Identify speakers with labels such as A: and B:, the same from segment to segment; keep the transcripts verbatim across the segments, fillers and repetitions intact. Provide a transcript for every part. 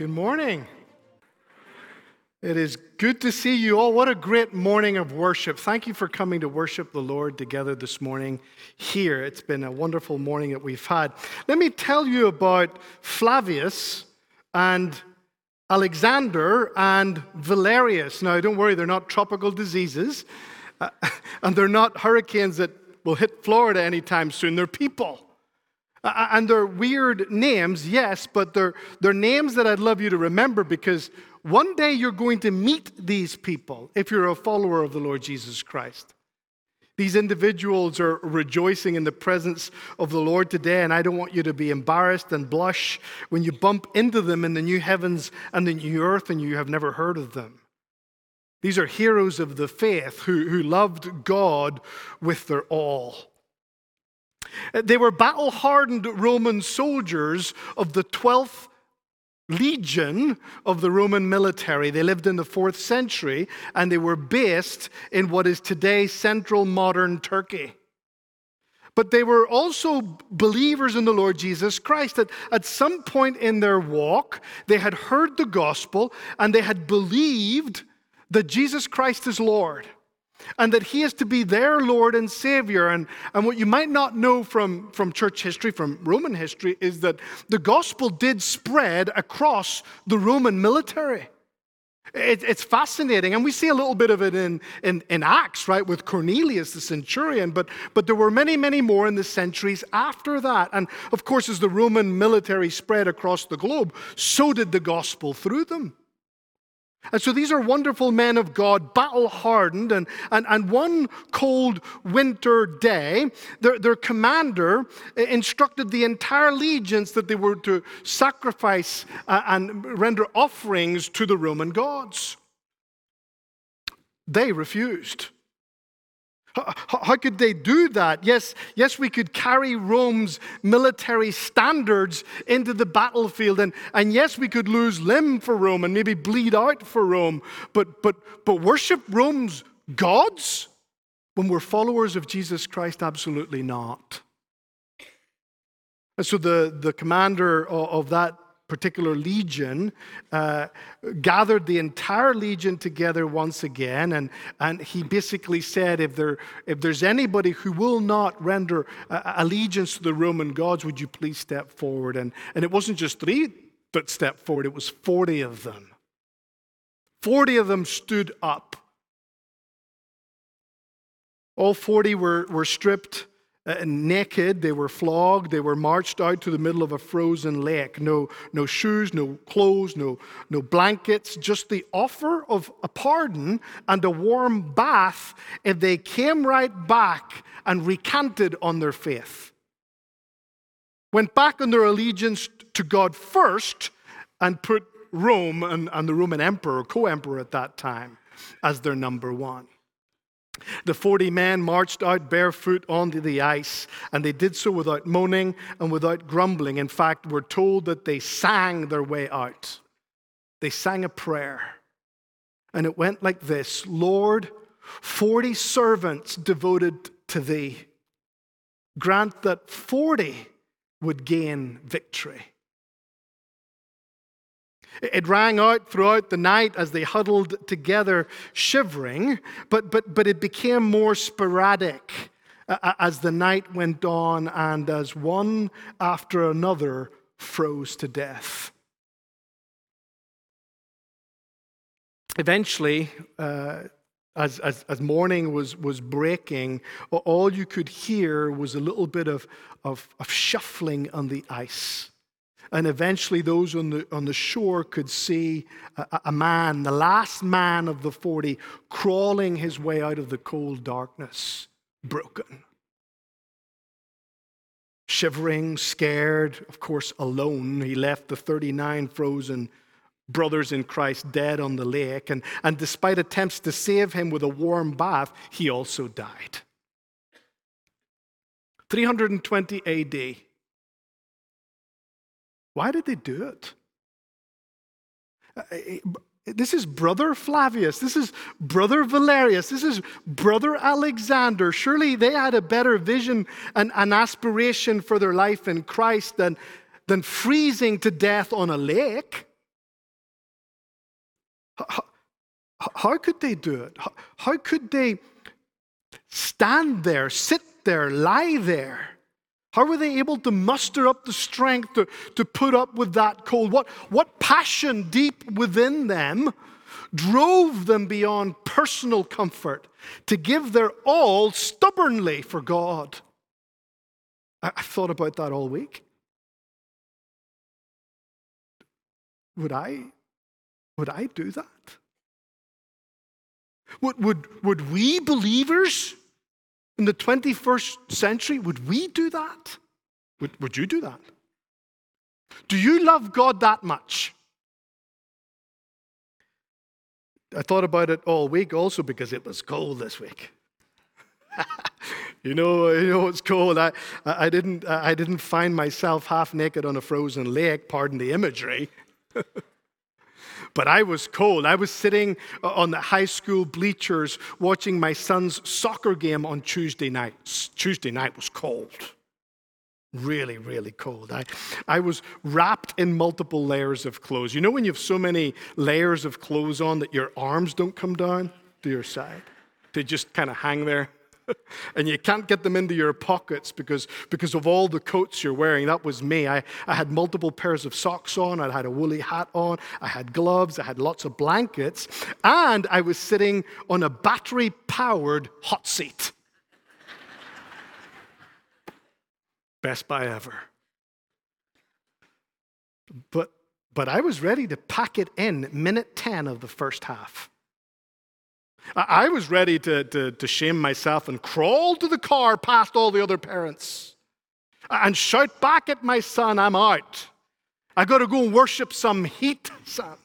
A: Good morning. It is good to see you all. What a great morning of worship. Thank you for coming to worship the Lord together this morning here. It's been a wonderful morning that we've had. Let me tell you about Flavius and Alexander and Valerius. Now, don't worry, they're not tropical diseases, uh, and they're not hurricanes that will hit Florida anytime soon. They're people. Uh, and they're weird names, yes, but they're, they're names that I'd love you to remember, because one day you're going to meet these people if you're a follower of the Lord Jesus Christ. These individuals are rejoicing in the presence of the Lord today, and I don't want you to be embarrassed and blush when you bump into them in the new heavens and the new earth and you have never heard of them. These are heroes of the faith who, who loved God with their all. They were battle-hardened Roman soldiers of the twelfth Legion of the Roman military. They lived in the fourth century, and they were based in what is today central modern Turkey. But they were also believers in the Lord Jesus Christ. At, at some point in their walk, they had heard the gospel, and they had believed that Jesus Christ is Lord, and that he is to be their Lord and Savior. And, and what you might not know from, from church history, from Roman history, is that the gospel did spread across the Roman military. It, it's fascinating. And we see a little bit of it in, in, in Acts, right, with Cornelius the centurion. But, but there were many, many more in the centuries after that. And of course, as the Roman military spread across the globe, so did the gospel through them. And so these are wonderful men of God, battle-hardened, and, and, and one cold winter day, their, their commander instructed the entire legions that they were to sacrifice uh, and render offerings to the Roman gods. They refused. How, how could they do that? Yes, yes, we could carry Rome's military standards into the battlefield, and, and yes, we could lose limb for Rome and maybe bleed out for Rome, but, but, but worship Rome's gods when we're followers of Jesus Christ? Absolutely not. And so the, the commander of, of that particular legion uh, gathered the entire legion together once again, and, and he basically said, if there if there's anybody who will not render uh, allegiance to the Roman gods, would you please step forward? And, and it wasn't just three that stepped forward, it was forty of them. forty of them stood up. All forty were, were stripped Uh, naked, they were flogged, they were marched out to the middle of a frozen lake. No, no shoes, no clothes, no, no blankets, just the offer of a pardon and a warm bath if they came right back and recanted on their faith. Went back on their allegiance to God first and put Rome and, and the Roman emperor, co-emperor at that time, as their number one. The forty men marched out barefoot onto the ice, and they did so without moaning and without grumbling. In fact, we're told that they sang their way out. They sang a prayer, and it went like this: Lord, forty servants devoted to thee, grant that forty would gain victory. It rang out throughout the night as they huddled together, shivering, but, but, but it became more sporadic as the night went on and as one after another froze to death. Eventually, uh, as, as, as morning was, was breaking, all you could hear was a little bit of, of, of shuffling on the ice. And eventually those on the, on the shore could see a, a man, the last man of the forty, crawling his way out of the cold darkness, broken. Shivering, scared, of course alone, he left the thirty-nine frozen brothers in Christ dead on the lake. And, and despite attempts to save him with a warm bath, he also died. three hundred twenty A D. Why did they do it? This is brother Flavius. This is brother Valerius. This is brother Alexander. Surely they had a better vision and an aspiration for their life in Christ than, than freezing to death on a lake. How, how could they do it? How, how could they stand there, sit there, lie there? How were they able to muster up the strength to, to put up with that cold? What, what passion deep within them drove them beyond personal comfort to give their all stubbornly for God? I, I've thought about that all week. Would I, would I do that? Would, would, would we believers in the twenty-first century, would we do that? Would, would you do that? Do you love God that much? I thought about it all week also because it was cold this week. you know, you know it's cold. I, I didn't, I didn't find myself half naked on a frozen lake. Pardon the imagery. But I was cold. I was sitting on the high school bleachers watching my son's soccer game on Tuesday night. Tuesday night was cold. Really, really cold. I, I was wrapped in multiple layers of clothes. You know when you have so many layers of clothes on that your arms don't come down to your side? They just kind of hang there. And you can't get them into your pockets because, because of all the coats you're wearing. That was me. I, I had multiple pairs of socks on. I had a woolly hat on. I had gloves. I had lots of blankets. And I was sitting on a battery-powered hot seat. Best buy ever. But, but I was ready to pack it in minute ten of the first half. I was ready to, to, to shame myself and crawl to the car past all the other parents and shout back at my son, I'm out. I got to go and worship some heat, son.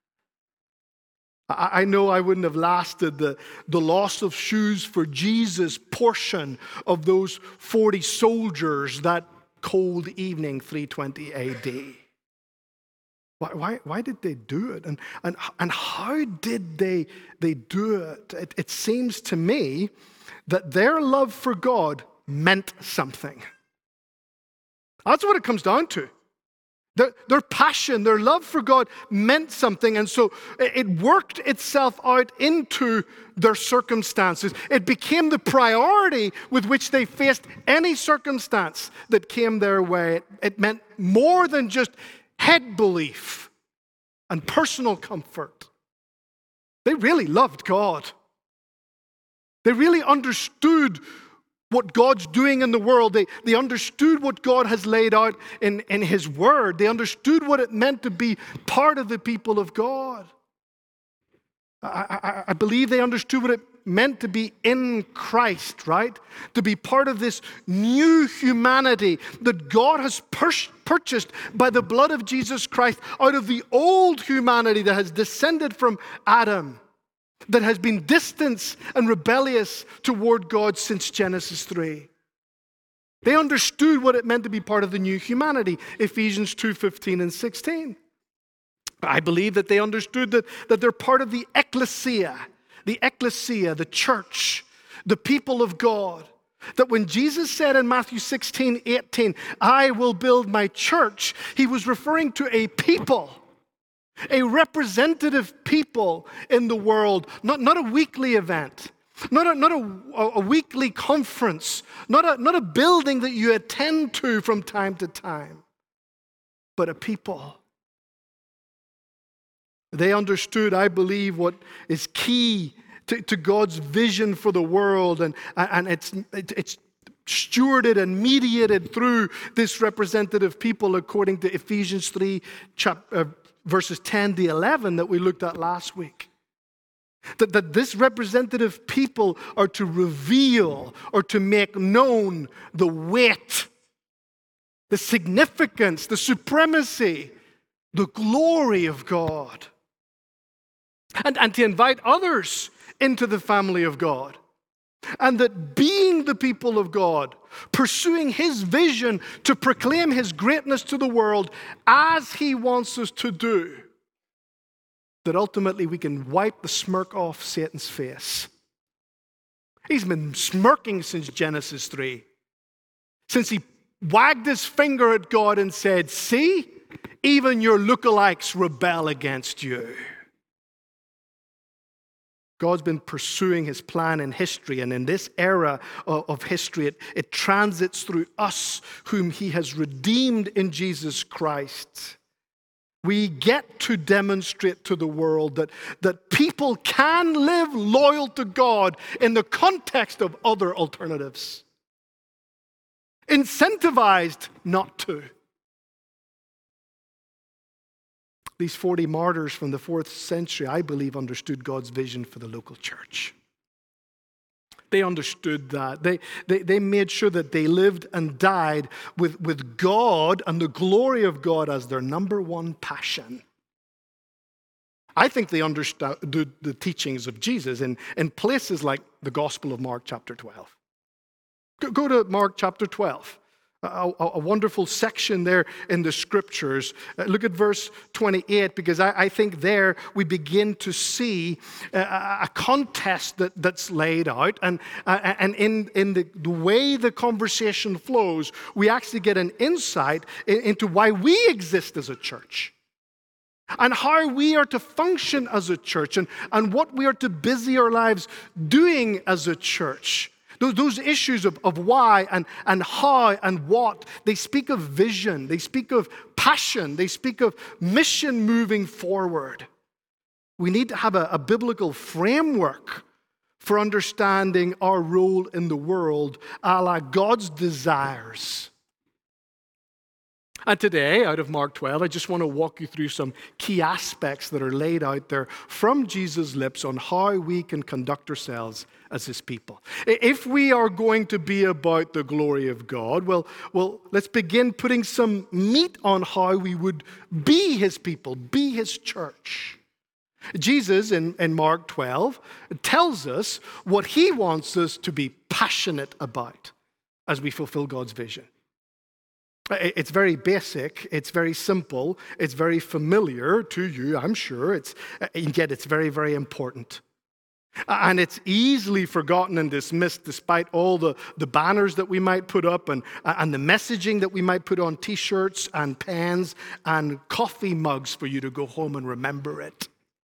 A: I, I know I wouldn't have lasted the, the loss of shoes for Jesus portion of those forty soldiers that cold evening, three twenty A D. Why, why, why did they do it? And, and, and how did they, they do it? it? It seems to me that their love for God meant something. That's what it comes down to. Their, their passion, their love for God meant something. And so it worked itself out into their circumstances. It became the priority with which they faced any circumstance that came their way. It, it meant more than just head belief and personal comfort. They really loved God. They really understood what God's doing in the world. They, they understood what God has laid out in, in His Word. They understood what it meant to be part of the people of God. I, I, I believe they understood what it meant to be in Christ, right? To be part of this new humanity that God has pur- purchased by the blood of Jesus Christ out of the old humanity that has descended from Adam, that has been distant and rebellious toward God since Genesis three. They understood what it meant to be part of the new humanity, Ephesians two fifteen and sixteen. I believe that they understood that, that they're part of the ecclesia, the ecclesia, the church, the people of God. That when Jesus said in Matthew sixteen eighteen, I will build my church, He was referring to a people, a representative people in the world, not, not a weekly event, not a, not a, a weekly conference, not a, not a building that you attend to from time to time, but a people. They understood, I believe, what is key to, to God's vision for the world, and, and it's, it's stewarded and mediated through this representative people according to Ephesians three, chapter, uh, verses ten to eleven that we looked at last week. That, that this representative people are to reveal or to make known the weight, the significance, the supremacy, the glory of God. And, and to invite others into the family of God. And that being the people of God, pursuing His vision to proclaim His greatness to the world as He wants us to do, that ultimately we can wipe the smirk off Satan's face. He's been smirking since Genesis three. Since he wagged his finger at God and said, see, even your lookalikes rebel against you. God's been pursuing his plan in history, and in this era of, of history, it, it transits through us whom he has redeemed in Jesus Christ. We get to demonstrate to the world that, that people can live loyal to God in the context of other alternatives. Incentivized not to. These forty martyrs from the fourth century, I believe, understood God's vision for the local church. They understood that. They, they, they made sure that they lived and died with, with God and the glory of God as their number one passion. I think they understood the teachings of Jesus in, in places like the Gospel of Mark chapter twelve. Go, go to Mark chapter twelve. A, a, a wonderful section there in the scriptures. Uh, look at verse twenty-eight, because I, I think there we begin to see a, a contest that, that's laid out. And, uh, and in, in the, the way the conversation flows, we actually get an insight in, into why we exist as a church. And how we are to function as a church. And, and what we are to busy our lives doing as a church. Those, those issues of, of why and, and how and what, they speak of vision, they speak of passion, they speak of mission moving forward. We need to have a, a biblical framework for understanding our role in the world, a la God's desires. And today, out of Mark twelve, I just want to walk you through some key aspects that are laid out there from Jesus' lips on how we can conduct ourselves as his people. If we are going to be about the glory of God, well, well, let's begin putting some meat on how we would be his people, be his church. Jesus, in, in Mark twelve, tells us what he wants us to be passionate about as we fulfill God's vision. It's very basic, it's very simple, it's very familiar to you, I'm sure, it's, and yet it's very, very important. And it's easily forgotten and dismissed despite all the, the banners that we might put up and, and the messaging that we might put on t-shirts and pens and coffee mugs for you to go home and remember it.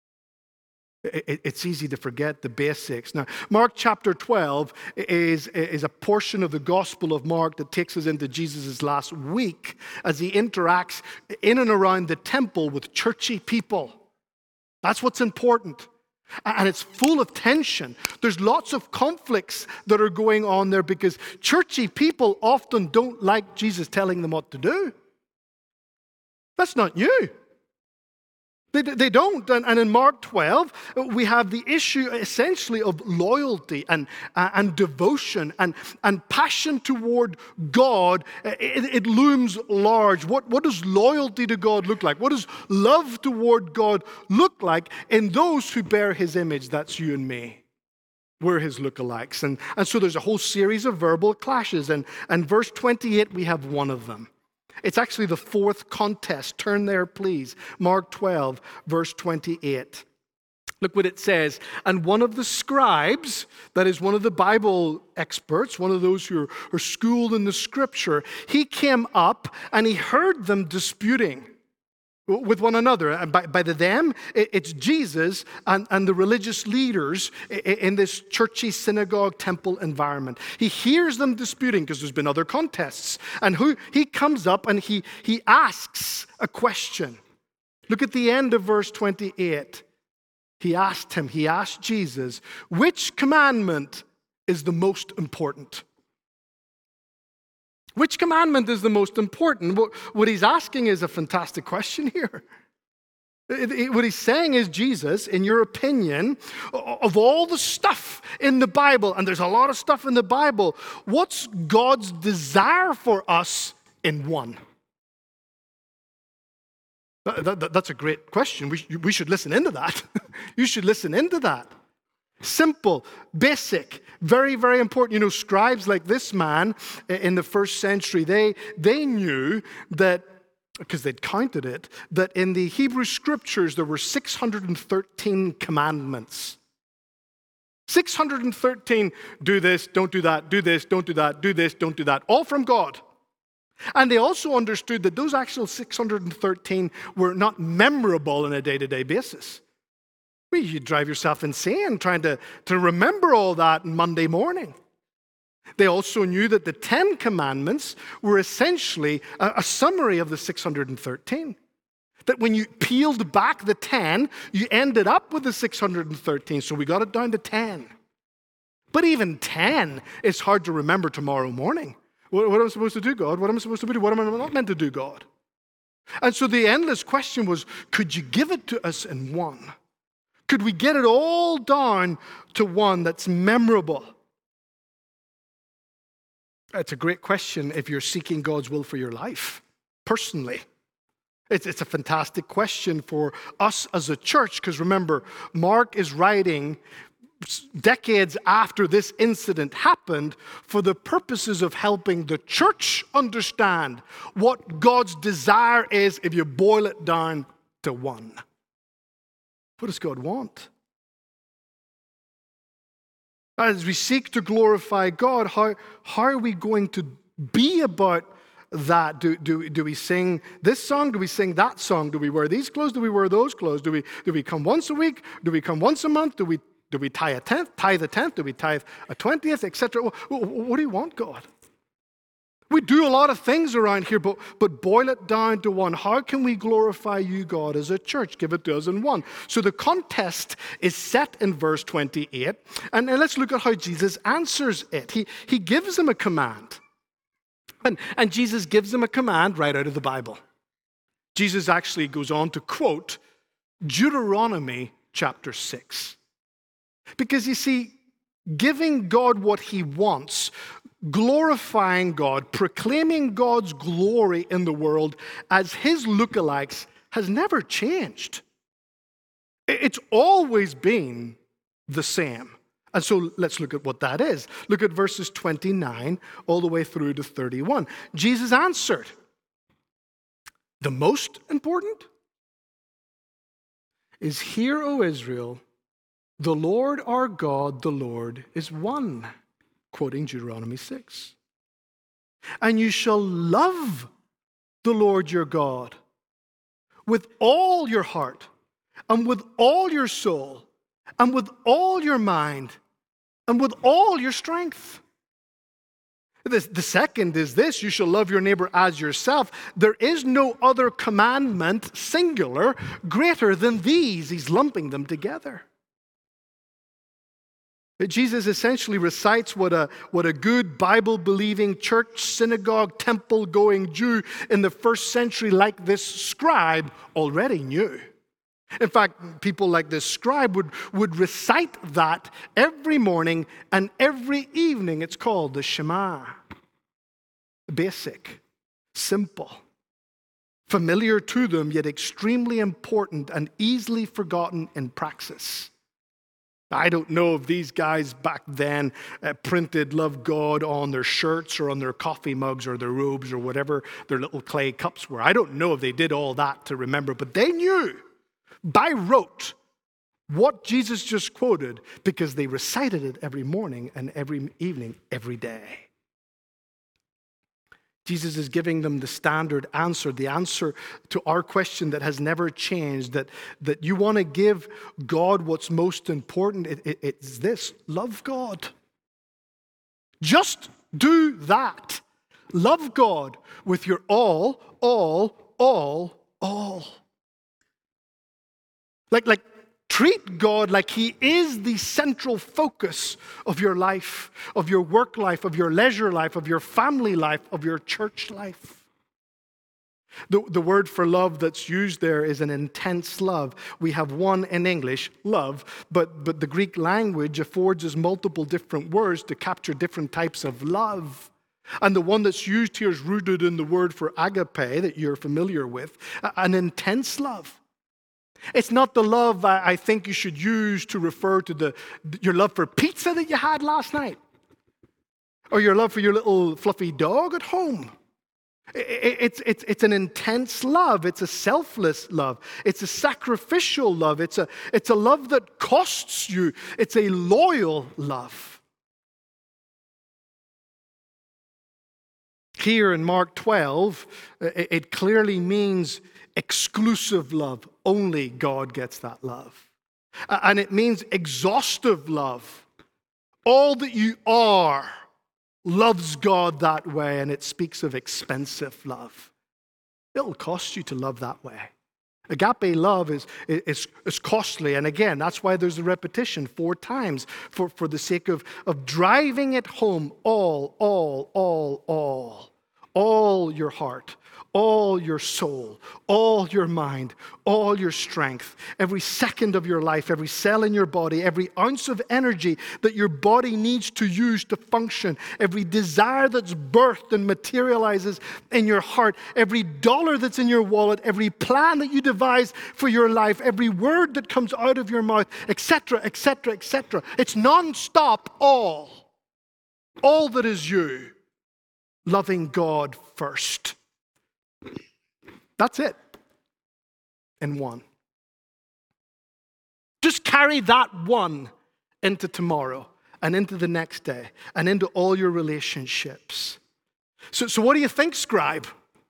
A: It's easy to forget the basics. Now, Mark chapter twelve is, is a portion of the Gospel of Mark that takes us into Jesus' last week as he interacts in and around the temple with churchy people. That's what's important. And it's full of tension. There's lots of conflicts that are going on there because churchy people often don't like Jesus telling them what to do. That's not new. They, they don't. And, and in Mark twelve, we have the issue essentially of loyalty and, uh, and devotion and, and passion toward God. It, it looms large. What, what does loyalty to God look like? What does love toward God look like in those who bear his image? That's you and me. We're his lookalikes. And, and so there's a whole series of verbal clashes. And, and verse twenty-eight, we have one of them. It's actually the fourth contest. Turn there, please. Mark twelve, verse twenty-eight. Look what it says. And one of the scribes, that is one of the Bible experts, one of those who are, are schooled in the scripture, he came up and he heard them disputing with one another. And by, by the them, it's Jesus and, and the religious leaders in this churchy synagogue temple environment. He hears them disputing because there's been other contests. And who he comes up and he, he asks a question. Look at the end of verse twenty-eight. He asked him, he asked Jesus, which commandment is the most important? Which commandment is the most important? What he's asking is a fantastic question here. What he's saying is, Jesus, in your opinion, of all the stuff in the Bible, and there's a lot of stuff in the Bible, what's God's desire for us in one? That, that, that's a great question. We, we should listen into that. You should listen into that. Simple, basic, very, very important. You know, scribes like this man in the first century, they, they knew that, because they'd counted it, that in the Hebrew scriptures there were six hundred thirteen commandments. six hundred thirteen, do this, don't do that, do this, don't do that, do this, don't do that, all from God. And they also understood that those actual six hundred thirteen were not memorable on a day-to-day basis. Well, you drive yourself insane trying to, to remember all that on Monday morning. They also knew that the Ten Commandments were essentially a, a summary of the six hundred thirteen. That when you peeled back the ten, you ended up with the six hundred thirteen. So we got it down to ten. But even ten is hard to remember tomorrow morning. What, what am I supposed to do, God? What am I supposed to do? What am I not meant to do, God? And so the endless question was, could you give it to us in one? Could we get it all down to one that's memorable? It's a great question if you're seeking God's will for your life, personally. It's, it's a fantastic question for us as a church, because remember, Mark is writing decades after this incident happened for the purposes of helping the church understand what God's desire is if you boil it down to one. What does God want? As we seek to glorify God, how, how are we going to be about that? Do, do, do we sing this song? Do we sing that song? Do we wear these clothes? Do we wear those clothes? Do we, do we come once a week? Do we come once a month? Do we, do we tithe a tenth? Tithe a tenth? Do we tithe a twentieth, et cetera? What, what do you want, God? We do a lot of things around here, but, but boil it down to one. How can we glorify you, God, as a church? Give it to us in one. So the contest is set in verse twenty-eight. And, and let's look at how Jesus answers it. He, he gives them a command. And, and Jesus gives them a command right out of the Bible. Jesus actually goes on to quote Deuteronomy chapter six. Because you see, giving God what he wants, glorifying God, proclaiming God's glory in the world as his lookalikes has never changed. It's always been the same. And so let's look at what that is. Look at verses twenty-nine all the way through to thirty-one. Jesus answered, the most important is, hear, O Israel, the Lord our God, the Lord is one. Quoting Deuteronomy six. And you shall love the Lord your God with all your heart and with all your soul and with all your mind and with all your strength. The, the second is this, you shall love your neighbor as yourself. There is no other commandment, singular, greater than these. He's lumping them together. Jesus essentially recites what a, what a good Bible-believing church, synagogue, temple-going Jew in the first century like this scribe already knew. In fact, people like this scribe would, would recite that every morning and every evening. It's called the Shema. Basic, simple, familiar to them, yet extremely important and easily forgotten in praxis. I don't know if these guys back then uh, printed love God on their shirts or on their coffee mugs or their robes or whatever their little clay cups were. I don't know if they did all that to remember, but they knew by rote what Jesus just quoted because they recited it every morning and every evening, every day. Jesus is giving them the standard answer, the answer to our question that has never changed, that, that you want to give God what's most important. It, it, it's this, love God. Just do that. Love God with your all, all, all, all. Like, like, treat God like he is the central focus of your life, of your work life, of your leisure life, of your family life, of your church life. The, the word for love that's used there is an intense love. We have one in English, love, but, but the Greek language affords us multiple different words to capture different types of love. And the one that's used here is rooted in the word for agape that you're familiar with, an intense love. It's not the love I think you should use to refer to the your love for pizza that you had last night, or your love for your little fluffy dog at home. It's, it's, it's an intense love. It's a selfless love. It's a sacrificial love. It's a, it's a love that costs you. It's a loyal love. Here in Mark twelve, it clearly means exclusive love. Only God gets that love. And it means exhaustive love. All that you are loves God that way, and it speaks of expensive love. It'll cost you to love that way. Agape love is, is, is costly, and again, that's why there's a repetition four times for, for the sake of, of driving it home. All, all, all, all. All your heart, all your soul, all your mind, all your strength, every second of your life, every cell in your body, every ounce of energy that your body needs to use to function, every desire that's birthed and materializes in your heart, every dollar that's in your wallet, every plan that you devise for your life, every word that comes out of your mouth, et cetera, et cetera, et cetera. It's non-stop all. All that is you. Loving God first. That's it. In one. Just carry that one into tomorrow and into the next day and into all your relationships. So, so what do you think, scribe?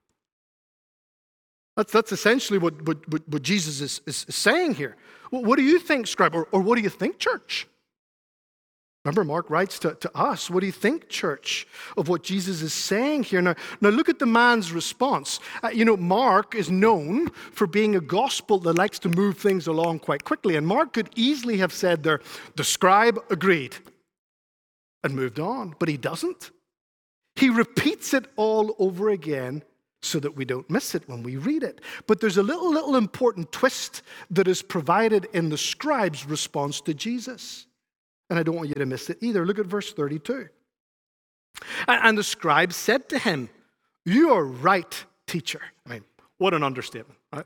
A: That's, that's essentially what, what, what Jesus is, is saying here. Well, what do you think, scribe? Or, or what do you think, church? Remember, Mark writes to, to us, what do you think, church, of what Jesus is saying here? Now, now look at the man's response. Uh, you know, Mark is known for being a gospel that likes to move things along quite quickly. And Mark could easily have said there, the scribe agreed and moved on. But he doesn't. He repeats it all over again so that we don't miss it when we read it. But there's a little, little important twist that is provided in the scribe's response to Jesus. And I don't want you to miss it either. Look at verse thirty-two. And the scribe said to him, "You are right, teacher." I mean, what an understatement, right?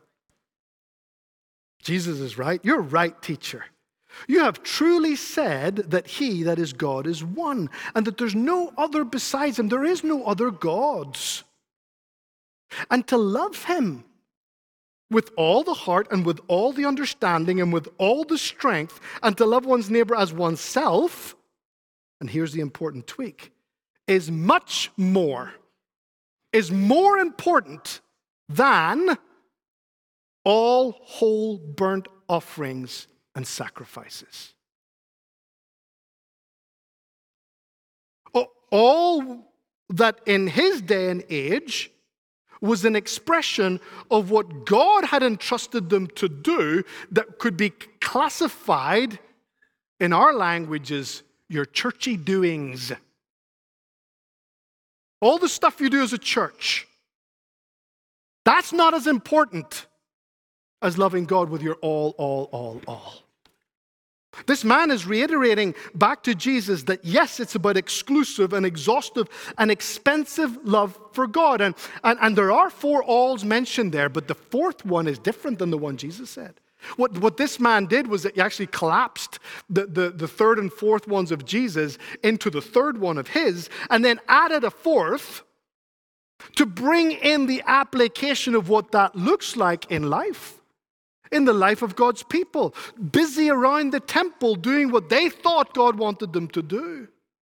A: Jesus is right. You're right, teacher. You have truly said that he, that is God, is one, and that there's no other besides him. There is no other gods. And to love him with all the heart and with all the understanding and with all the strength, and to love one's neighbor as oneself, and here's the important tweak, is much more, is more important than all whole burnt offerings and sacrifices. All that in his day and age was an expression of what God had entrusted them to do that could be classified in our language as your churchy doings. All the stuff you do as a church, that's not as important as loving God with your all, all, all, all. This man is reiterating back to Jesus that yes, it's about exclusive and exhaustive and expensive love for God. And, and, and there are four alls mentioned there, but the fourth one is different than the one Jesus said. What, what this man did was that he actually collapsed the, the, the third and fourth ones of Jesus into the third one of his, and then added a fourth to bring in the application of what that looks like in life. In the life of God's people, busy around the temple doing what they thought God wanted them to do.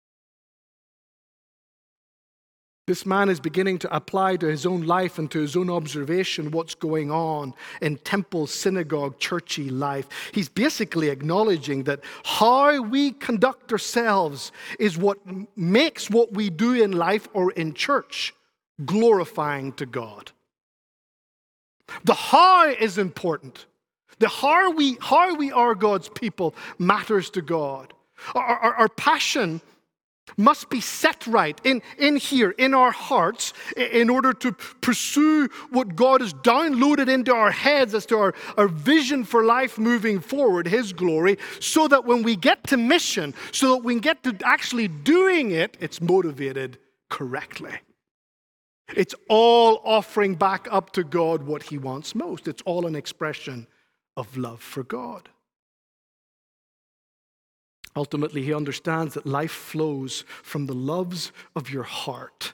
A: This man is beginning to apply to his own life and to his own observation what's going on in temple, synagogue, churchy life. He's basically acknowledging that how we conduct ourselves is what makes what we do in life or in church glorifying to God. The how is important. The how we, how we are God's people matters to God. Our, our, our passion must be set right in, in here, in our hearts, in order to pursue what God has downloaded into our heads as to our, our vision for life moving forward, His glory, so that when we get to mission, so that we get to actually doing it, it's motivated correctly. It's all offering back up to God what He wants most. It's all an expression of love for God. Ultimately, he understands that life flows from the loves of your heart.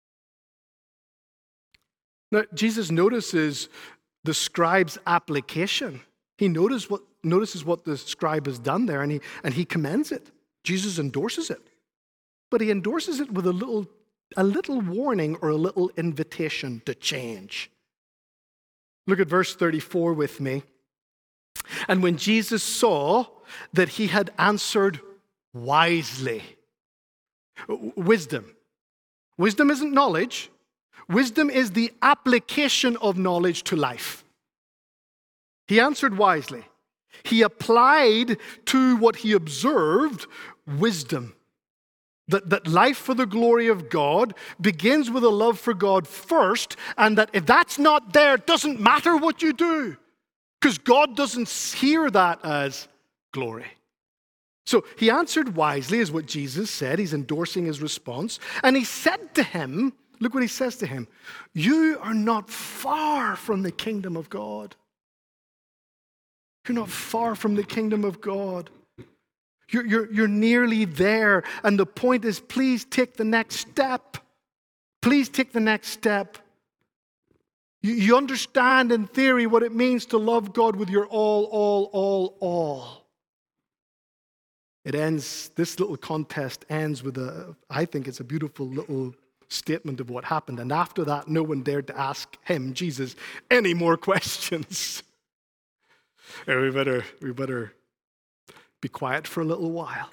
A: Now, Jesus notices the scribe's application. He notices what, notices what the scribe has done there, and he, and he commends it. Jesus endorses it. But he endorses it with a little A little warning or a little invitation to change. Look at verse thirty-four with me. And when Jesus saw that he had answered wisely, wisdom. Wisdom isn't knowledge. Wisdom is the application of knowledge to life. He answered wisely. He applied to what he observed wisdom. That, that life for the glory of God begins with a love for God first, and that if that's not there, it doesn't matter what you do, because God doesn't hear that as glory. So he answered wisely, is what Jesus said. He's endorsing his response. And he said to him, look what he says to him, you are not far from the kingdom of God. You're not far from the kingdom of God. You're, you're, you're nearly there. And the point is, please take the next step. Please take the next step. You, you understand in theory what it means to love God with your all, all, all, all. It ends, this little contest ends with a, I think it's a beautiful little statement of what happened. And after that, no one dared to ask him, Jesus, any more questions. And we better, we better be quiet for a little while.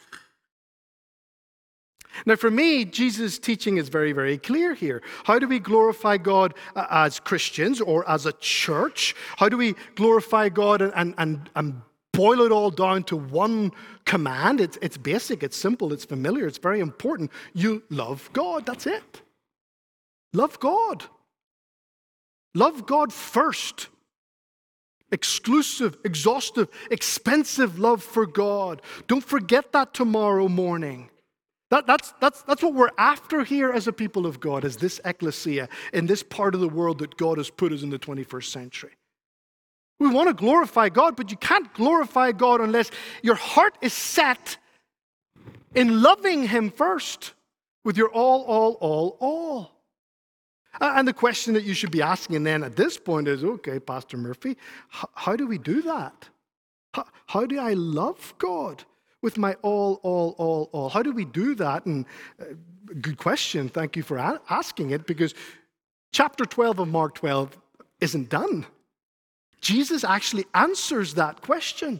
A: Now, for me, Jesus' teaching is very, very clear here. How do we glorify God uh, as Christians or as a church? How do we glorify God and, and, and, and boil it all down to one command? It's, it's basic, it's simple, it's familiar, it's very important. You love God, that's it. Love God. Love God first. Exclusive, exhaustive, expensive love for God. Don't forget that tomorrow morning. That, that's, that's, that's what we're after here as a people of God, as this ecclesia in this part of the world that God has put us in the twenty-first century. We want to glorify God, but you can't glorify God unless your heart is set in loving him first with your all, all, all, all. And the question that you should be asking then at this point is, okay, Pastor Murphy, how, how do we do that? How, how do I love God with my all, all, all, all? How do we do that? And uh, good question. Thank you for a- asking it, because chapter twelve of Mark twelve isn't done. Jesus actually answers that question.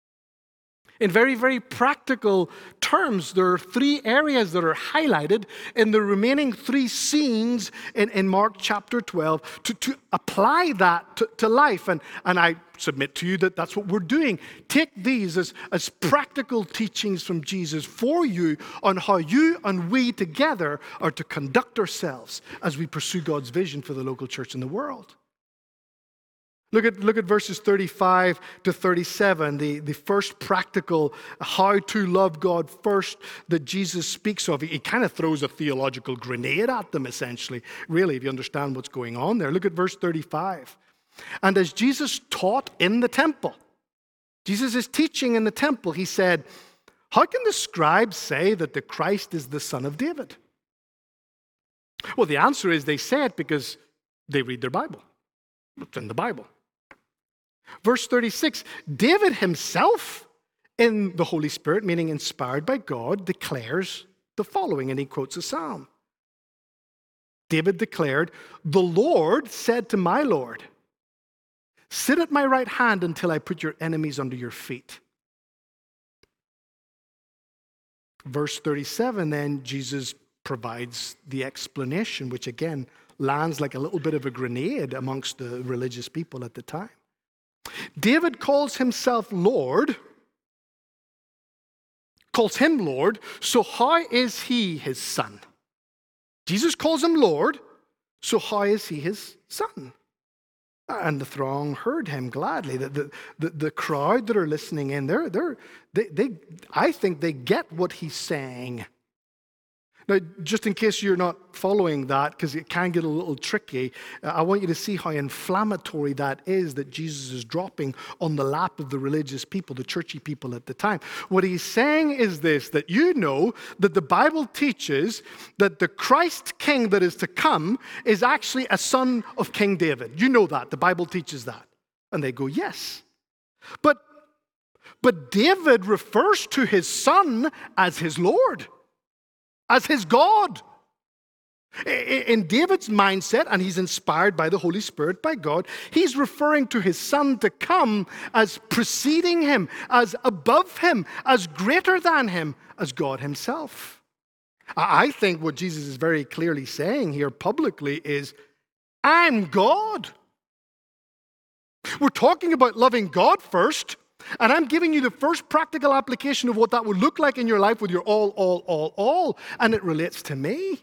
A: In very, very practical terms, there are three areas that are highlighted in the remaining three scenes in, in Mark chapter twelve to, to apply that to, to life. And, and I submit to you that that's what we're doing. Take these as, as practical teachings from Jesus for you on how you and we together are to conduct ourselves as we pursue God's vision for the local church in the world. Look at, look at verses thirty-five to thirty-seven, the, the first practical how to love God first that Jesus speaks of. He, he kind of throws a theological grenade at them, essentially, really, if you understand what's going on there. Look at verse thirty-five. And as Jesus taught in the temple, Jesus is teaching in the temple, he said, how can the scribes say that the Christ is the son of David? Well, the answer is they say it because they read their Bible. It's in the Bible. Verse thirty-six, David himself, in the Holy Spirit, meaning inspired by God, declares the following, and he quotes a psalm. David declared, the Lord said to my Lord, sit at my right hand until I put your enemies under your feet. Verse thirty-seven, then Jesus provides the explanation, which again lands like a little bit of a grenade amongst the religious people at the time. David calls himself Lord, calls him Lord, so how is he his son? Jesus calls him Lord, so how is he his son? And the throng heard him gladly. The, the, the, the crowd that are listening in, they're, they're, they, they, I think they get what he's saying. Now, just in case you're not following that, because it can get a little tricky, uh, I want you to see how inflammatory that is that Jesus is dropping on the lap of the religious people, the churchy people at the time. What he's saying is this, that you know that the Bible teaches that the Christ King that is to come is actually a son of King David. You know that. The Bible teaches that. And they go, yes. But, but David refers to his son as his Lord, as his God. In David's mindset, and he's inspired by the Holy Spirit, by God, he's referring to his son to come as preceding him, as above him, as greater than him, as God himself. I think what Jesus is very clearly saying here publicly is, I'm God. We're talking about loving God first, and I'm giving you the first practical application of what that would look like in your life with your all, all, all, all, and it relates to me.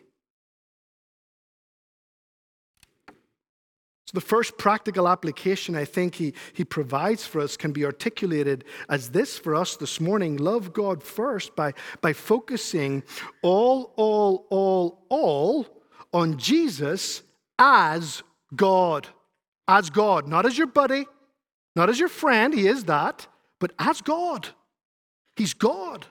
A: So the first practical application I think he, he provides for us can be articulated as this for us this morning: love God first by, by focusing all, all, all, all on Jesus as God. As God, not as your buddy, not as your friend, he is that, but as God. He's God.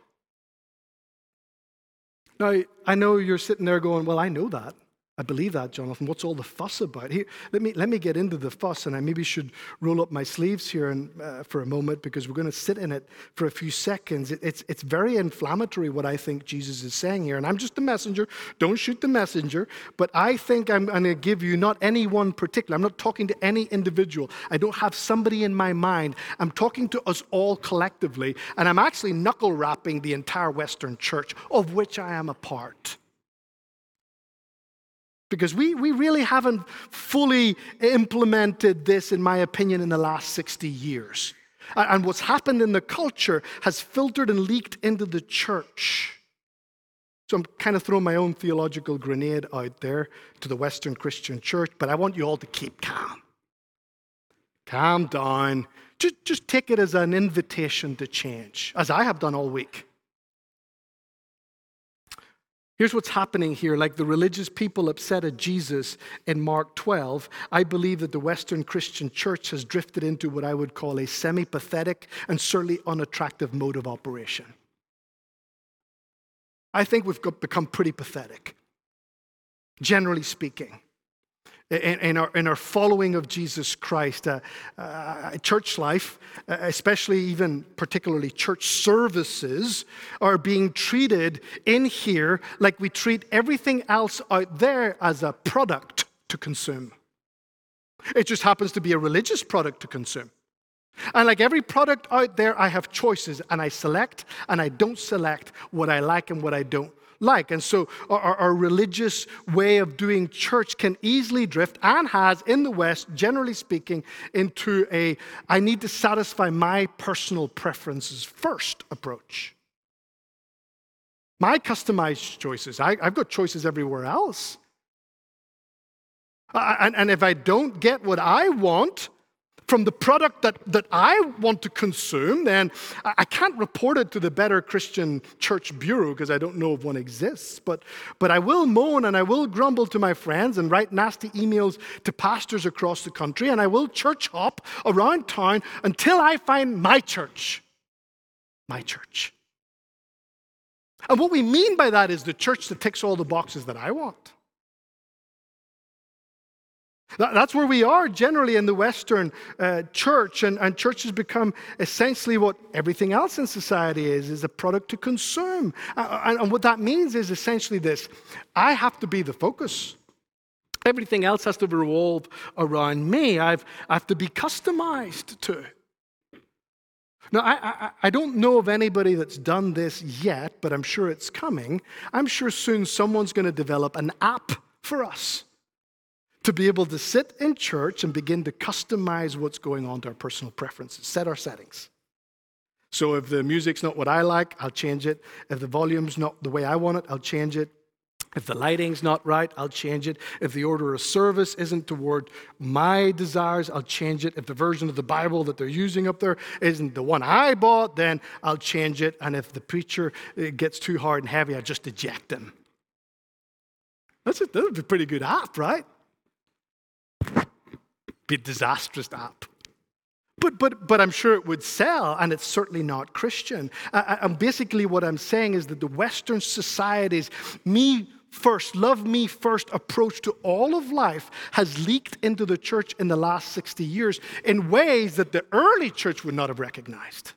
A: Now, I know you're sitting there going, well, I know that. I believe that, Jonathan. What's all the fuss about? Here, let me let me get into the fuss, and I maybe should roll up my sleeves here and, uh, for a moment, because we're going to sit in it for a few seconds. It, it's it's very inflammatory what I think Jesus is saying here, and I'm just the messenger. Don't shoot the messenger. But I think I'm going to give you not any one particular. I'm not talking to any individual. I don't have somebody in my mind. I'm talking to us all collectively, and I'm actually knuckle rapping the entire Western Church, of which I am a part. Because we, we really haven't fully implemented this, in my opinion, in the last sixty years. And what's happened in the culture has filtered and leaked into the church. So I'm kind of throwing my own theological grenade out there to the Western Christian church, but I want you all to keep calm. Calm down. Just, just take it as an invitation to change, as I have done all week. Here's what's happening here. Like the religious people upset at Jesus in Mark twelve, I believe that the Western Christian church has drifted into what I would call a semi-pathetic and certainly unattractive mode of operation. I think we've got, become pretty pathetic, generally speaking. In, in, our, in our following of Jesus Christ, uh, uh, church life, uh, especially even particularly church services, are being treated in here like we treat everything else out there as a product to consume. It just happens to be a religious product to consume. And like every product out there, I have choices, and I select and I don't select what I like and what I don't like. And so our, our religious way of doing church can easily drift, and has in the West, generally speaking, into a I need to satisfy my personal preferences first approach. My customized choices. I, I've got choices everywhere else. I, and, and if I don't get what I want from the product that, that I want to consume, then I can't report it to the Better Christian Church Bureau, because I don't know if one exists, but, but I will moan and I will grumble to my friends and write nasty emails to pastors across the country, and I will church hop around town until I find my church. My church. And what we mean by that is the church that ticks all the boxes that I want. That's where we are generally in the Western uh, church, and, and church has become essentially what everything else in society is, is a product to consume. Uh, and, and what that means is essentially this: I have to be the focus. Everything else has to revolve around me. I've, I have to be customized to. Now, I, I, I don't know of anybody that's done this yet, but I'm sure it's coming. I'm sure soon someone's going to develop an app for us to be able to sit in church and begin to customize what's going on to our personal preferences, set our settings. So if the music's not what I like, I'll change it. If the volume's not the way I want it, I'll change it. If the lighting's not right, I'll change it. If the order of service isn't toward my desires, I'll change it. If the version of the Bible that they're using up there isn't the one I bought, then I'll change it. And if the preacher gets too hard and heavy, I'll just eject him. That's a, that would be a pretty good app, right? Be a disastrous app. But, but, but I'm sure it would sell, and it's certainly not Christian. Uh, and basically what I'm saying is that the Western society's me first, love me first approach to all of life has leaked into the church in the last sixty years in ways that the early church would not have recognized.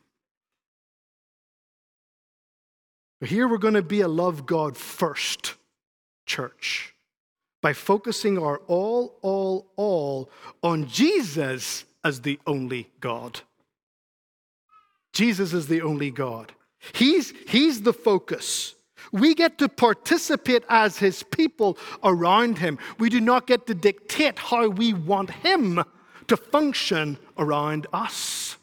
A: But here we're going to be a love God first church. by focusing our all, all, all on Jesus as the only God. Jesus is the only God. He's, he's the focus. We get to participate as his people around him. We do not get to dictate how we want him to function around us.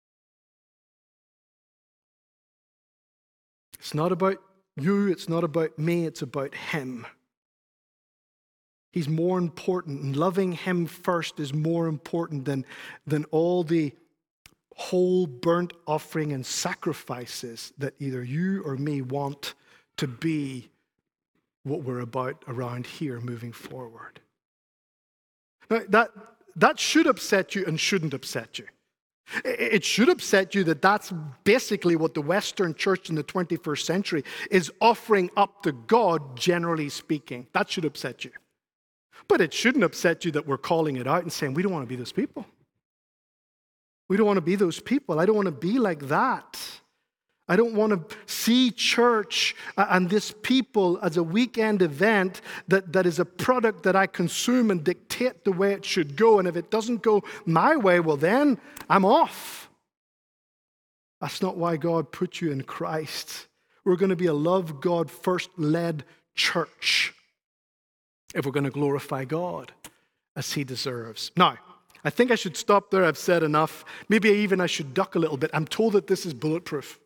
A: It's not about you, it's not about me, it's about him. He's more important, and loving him first is more important than, than all the whole burnt offering and sacrifices that either you or me want to be what we're about around here moving forward. Now, that, that should upset you and shouldn't upset you. It should upset you that that's basically what the Western church in the twenty-first century is offering up to God, generally speaking. That should upset you. But it shouldn't upset you that we're calling it out and saying, we don't want to be those people. We don't want to be those people. I don't want to be like that. I don't want to see church and this people as a weekend event that, that is a product that I consume and dictate the way it should go. And if it doesn't go my way, well then I'm off. That's not why God put you in Christ. We're going to be a love God first led church if we're going to glorify God as he deserves. Now, I think I should stop there. I've said enough. Maybe even I should duck a little bit. I'm told that this is bulletproof.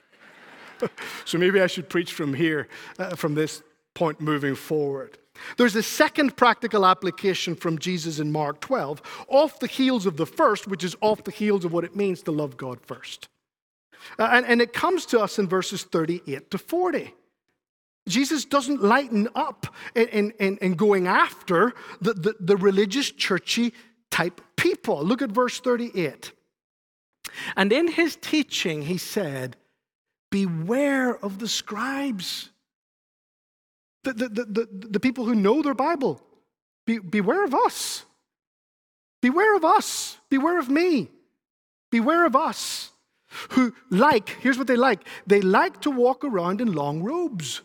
A: So maybe I should preach from here, uh, from this point moving forward. There's a second practical application from Jesus in Mark twelve, off the heels of the first, which is off the heels of what it means to love God first. Uh, and, and it comes to us in verses thirty-eight to forty. Jesus doesn't lighten up in, in, in going after the, the, the religious, churchy type people. Look at verse thirty-eight. And in his teaching, he said, beware of the scribes, the, the, the, the, the people who know their Bible. Be, beware of us. Beware of us. Beware of me. Beware of us who like, here's what they like. They like to walk around in long robes.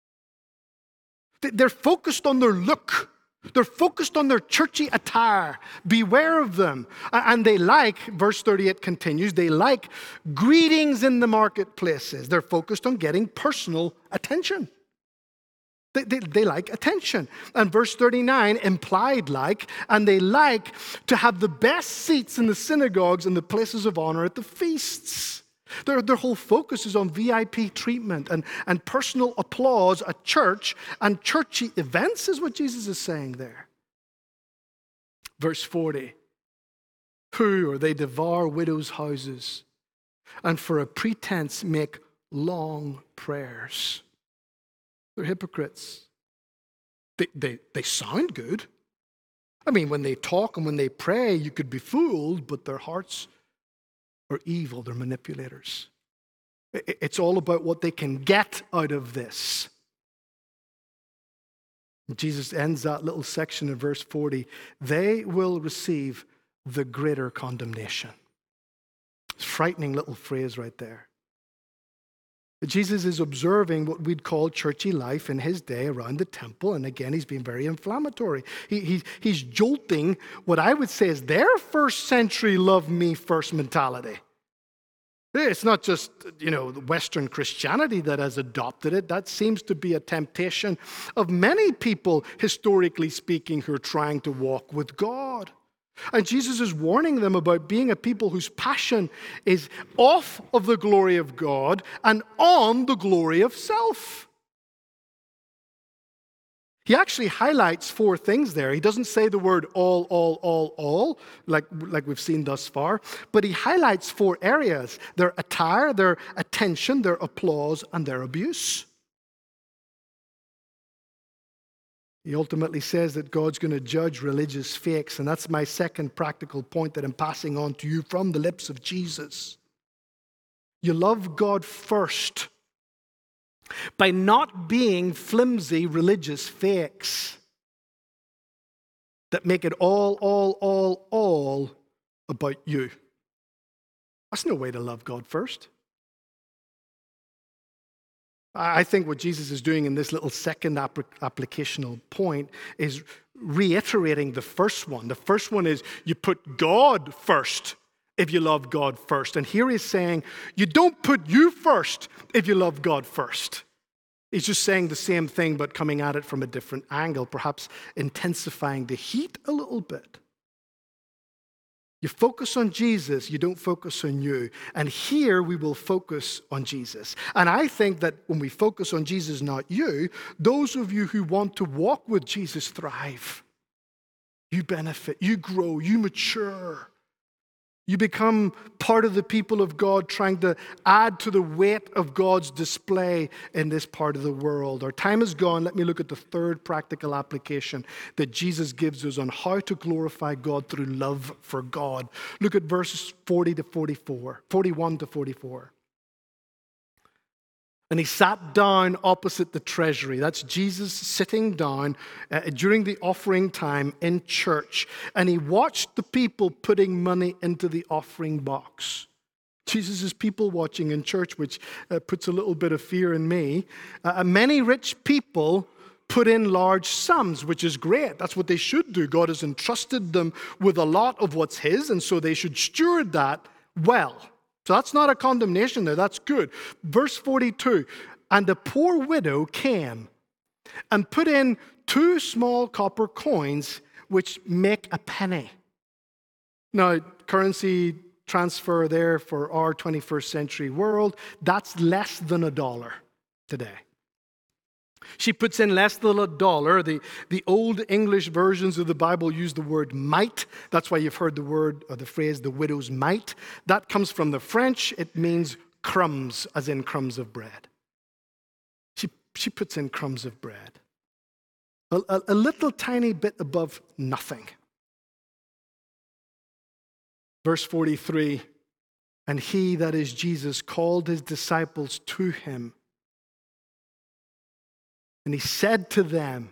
A: They're focused on their look. They're focused on their churchy attire. Beware of them. And they like, verse thirty-eight continues, they like greetings in the marketplaces. They're focused on getting personal attention. They, they, they like attention. And verse thirty-nine, implied like, and they like to have the best seats in the synagogues and the places of honor at the feasts. Their, their whole focus is on V I P treatment and, and personal applause at church and churchy events is what Jesus is saying there. Verse forty, who or they devour widows' houses and for a pretense make long prayers. They're hypocrites. They, they, they sound good. I mean, when they talk and when they pray, you could be fooled, but their hearts are evil, they're manipulators. It's all about what they can get out of this. Jesus ends that little section in verse forty. They will receive the greater condemnation. It's a frightening little phrase right there. Jesus is observing what we'd call churchy life in his day around the temple. And again, he's being very inflammatory. He, he, he's jolting what I would say is their first century love me first mentality. It's not just, you know, Western Christianity that has adopted it. That seems to be a temptation of many people, historically speaking, who are trying to walk with God. And Jesus is warning them about being a people whose passion is off of the glory of God and on the glory of self. He actually highlights four things there. He doesn't say the word all, all, all, all, like, like we've seen thus far, but he highlights four areas: their attire, their attention, their applause, and their abuse. He ultimately says that God's going to judge religious fakes, and that's my second practical point that I'm passing on to you from the lips of Jesus. You love God first by not being flimsy religious fakes that make it all, all, all, all about you. That's no way to love God first. I think what Jesus is doing in this little second app- applicational point is reiterating the first one. The first one is you put God first if you love God first. And here he's saying you don't put you first if you love God first. He's just saying the same thing but coming at it from a different angle, perhaps intensifying the heat a little bit. You focus on Jesus, you don't focus on you. And here we will focus on Jesus. And I think that when we focus on Jesus, not you, those of you who want to walk with Jesus thrive. You benefit, you grow, you mature. You become part of the people of God trying to add to the weight of God's display in this part of the world. Our time is gone. Let me look at the third practical application that Jesus gives us on how to glorify God through love for God. Look at verses forty to forty-four, forty-one to forty-four. And he sat down opposite the treasury. That's Jesus sitting down uh, during the offering time in church. And he watched the people putting money into the offering box. Jesus is people watching in church, which uh, puts a little bit of fear in me. Uh, many rich people put in large sums, which is great. That's what they should do. God has entrusted them with a lot of what's his, and so they should steward that well. So that's not a condemnation there. That's good. Verse forty-two, and the poor widow came and put in two small copper coins, which make a penny. Now, currency transfer there for our twenty-first century world, that's less than a dollar today. She puts in less than a dollar. The, the old English versions of the Bible use the word mite. That's why you've heard the word or the phrase, the widow's mite. That comes from the French. It means crumbs, as in crumbs of bread. She, she puts in crumbs of bread. A, a, a little tiny bit above nothing. Verse forty-three, and he, that is Jesus, called his disciples to him. And he said to them,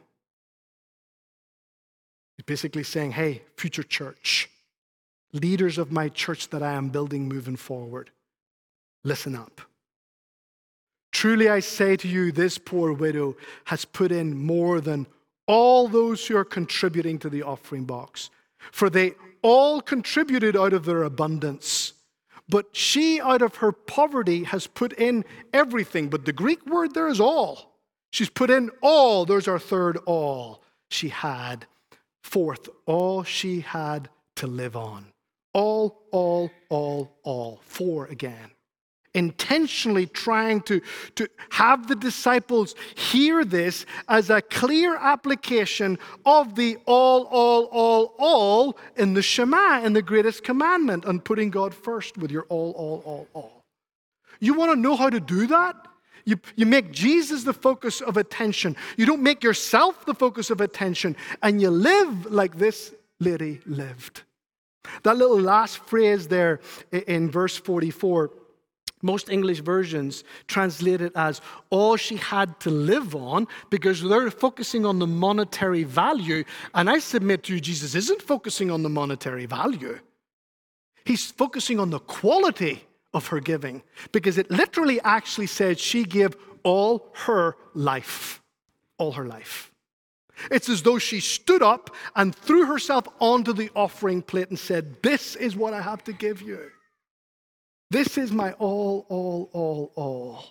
A: he's basically saying, hey, future church, leaders of my church that I am building moving forward, listen up. Truly I say to you, this poor widow has put in more than all those who are contributing to the offering box. For they all contributed out of their abundance. But she out of her poverty has put in everything. But the Greek word there is all. She's put in all, there's our third all she had. Fourth, all she had to live on. All, all, all, all. Four again. Intentionally trying to, to have the disciples hear this as a clear application of the all, all, all, all in the Shema, in the greatest commandment, and putting God first with your all, all, all, all. You want to know how to do that? You, you make Jesus the focus of attention. You don't make yourself the focus of attention. And you live like this lady lived. That little last phrase there in verse forty-four, most English versions translate it as all she had to live on, because they're focusing on the monetary value. And I submit to you, Jesus isn't focusing on the monetary value. He's focusing on the quality of her giving, because it literally actually said she gave all her life, all her life. It's as though she stood up and threw herself onto the offering plate and said, this is what I have to give you. This is my all, all, all, all.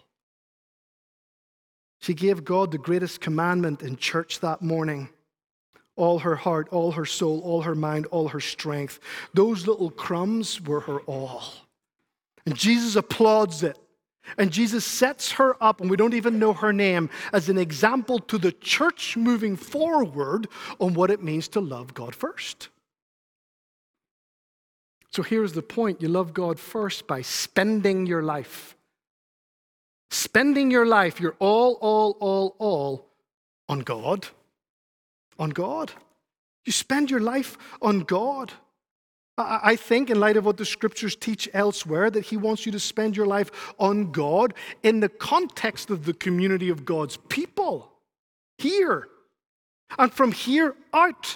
A: She gave God the greatest commandment in church that morning. All her heart, all her soul, all her mind, all her strength. Those little crumbs were her all. And Jesus applauds it. And Jesus sets her up, and we don't even know her name, as an example to the church moving forward on what it means to love God first. So here's the point. You love God first by spending your life. Spending your life, your all, all, all, all on God. On God. You spend your life on God. I think, in light of what the scriptures teach elsewhere, that he wants you to spend your life on God in the context of the community of God's people. Here. And from here out.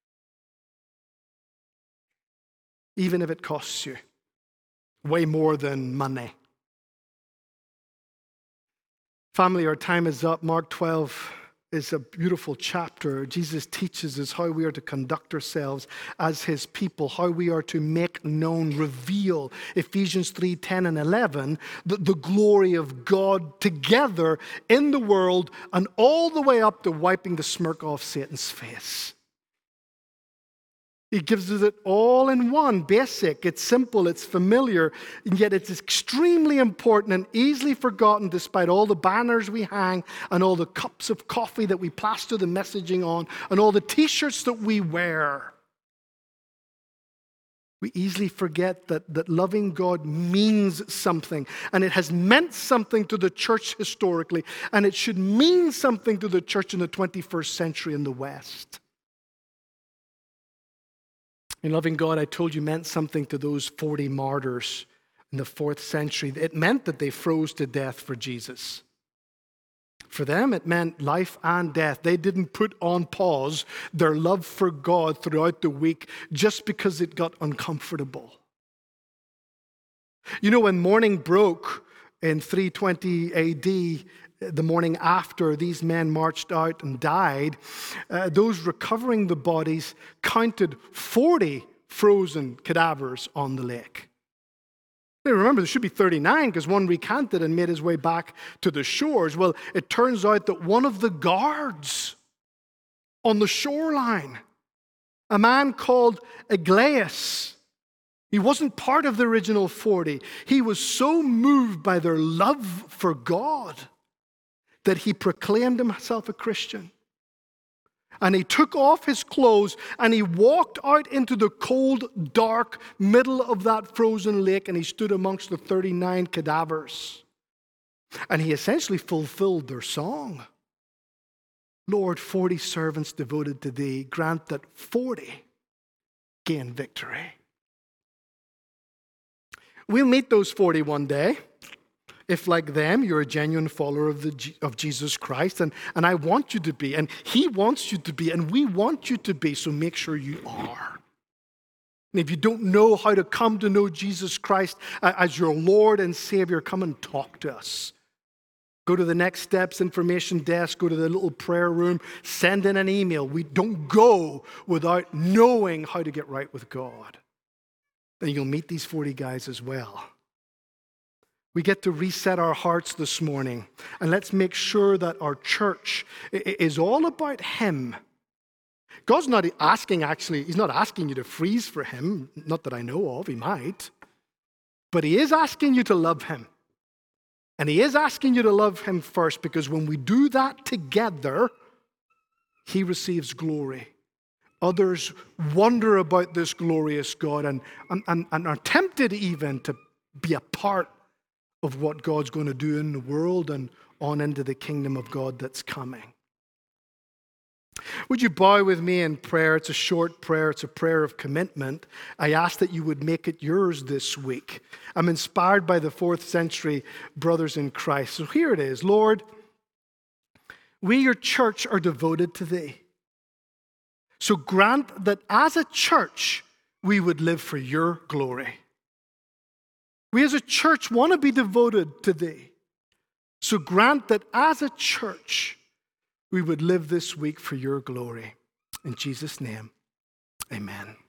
A: Even if it costs you way more than money. Family, our time is up. Mark twelve is a beautiful chapter. Jesus teaches us how we are to conduct ourselves as his people, how we are to make known, reveal, Ephesians three, ten and eleven, the, the glory of God together in the world and all the way up to wiping the smirk off Satan's face. He gives us it all in one, basic, it's simple, it's familiar, and yet it's extremely important and easily forgotten despite all the banners we hang and all the cups of coffee that we plaster the messaging on and all the t-shirts that we wear. We easily forget that, that loving God means something, and it has meant something to the church historically, and it should mean something to the church in the twenty-first century in the West. In loving God, I told you, meant something to those forty martyrs in the fourth century. It meant that they froze to death for Jesus. For them, it meant life and death. They didn't put on pause their love for God throughout the week just because it got uncomfortable. You know, when morning broke in three twenty A D, the morning after these men marched out and died, uh, those recovering the bodies counted forty frozen cadavers on the lake. Now remember, there should be thirty-nine because one recanted and made his way back to the shores. Well, it turns out that one of the guards on the shoreline, a man called Aglaeus, he wasn't part of the original forty. He was so moved by their love for God that he proclaimed himself a Christian. And he took off his clothes and he walked out into the cold, dark middle of that frozen lake, and he stood amongst the thirty-nine cadavers. And he essentially fulfilled their song. Lord, forty servants devoted to thee, grant that forty gain victory. We'll meet those forty one day. If, like them, you're a genuine follower of, the, of Jesus Christ, and, and I want you to be, and he wants you to be, and we want you to be, so make sure you are. And if you don't know how to come to know Jesus Christ as your Lord and Savior, come and talk to us. Go to the Next Steps information desk, go to the little prayer room, send in an email. We don't go without knowing how to get right with God. Then you'll meet these forty guys as well. We get to reset our hearts this morning, and let's make sure that our church is all about him. God's not asking, actually, he's not asking you to freeze for him, not that I know of, he might, but he is asking you to love him. And he is asking you to love him first, because when we do that together, he receives glory. Others wonder about this glorious God and, and, and are tempted even to be a part of what God's going to do in the world and on into the kingdom of God that's coming. Would you bow with me in prayer? It's a short prayer. It's a prayer of commitment. I ask that you would make it yours this week. I'm inspired by the fourth century brothers in Christ. So here it is. Lord, we, your church, are devoted to thee. So grant that as a church, we would live for your glory. We as a church want to be devoted to thee. So grant that as a church, we would live this week for your glory. In Jesus' name, amen.